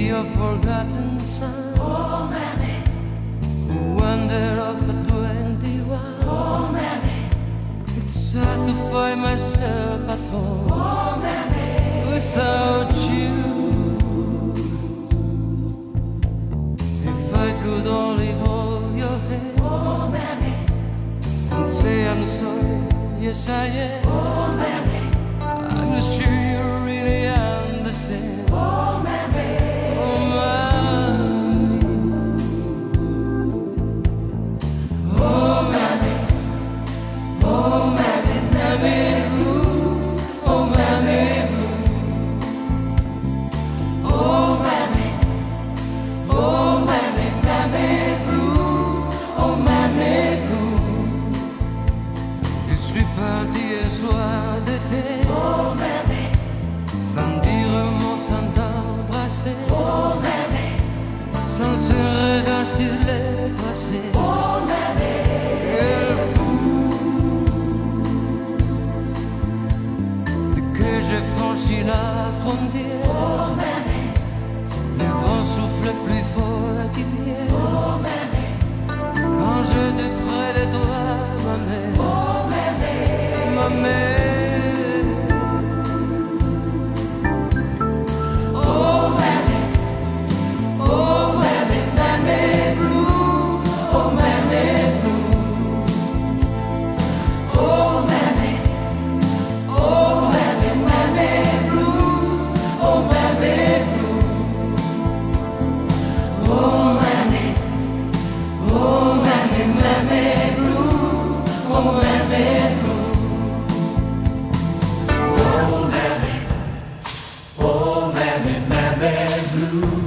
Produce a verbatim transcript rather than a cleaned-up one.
your forgotten son. Oh, mammy. Who wandered off at twenty-one. Oh, mammy. It's hard to find myself at home. Oh, mammy. Without you. If I could only hold your hand. Oh, mammy. And say I'm sorry, yes I am. Oh, mammy. I'm sure you really understand. Oh, mammy. Oh, mommy. Oh, mammy. Oh, mammy, mammy blue. Oh, mammy blue. Oh, mammy. Oh, mammy, mammy blue. Oh, mammy blue. Je suis parti un soir d'été. Oh, mammy. Sans dire un mot, sans t'embrasser. Oh, mammy. Sans un regard sur les passés. Oh, mammy. Quel fou que j'ai franchi la frontière. Oh, mammy. Le vent souffle plus fort qu'hier. Oh, mammy. Quand j'étais près de toi, ma mère. Oh, mammy. Ma mère. Oh, mammy. Oh, mammy, mammy blue. Oh, mammy blue. Oh, mammy. Oh, mammy, mammy blue. Oh, mammy blue. Oh, mammy. Oh, mammy, mammy blue. Oh, mammy blue. Oh, mammy. Oh, mammy, mammy blue.